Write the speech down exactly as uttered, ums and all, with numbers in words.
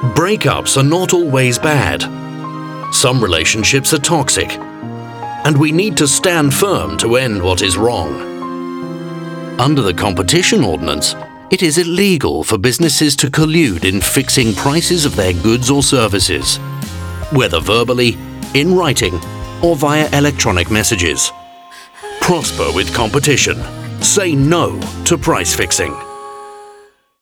Breakups are not always bad. Some relationships are toxic, and we need to stand firm to end what is wrong. Under the Competition Ordinance, it is illegal for businesses to collude in fixing prices of their goods or services, whether verbally, in writing, or via electronic messages. Prosper with competition. Say no to price fixing.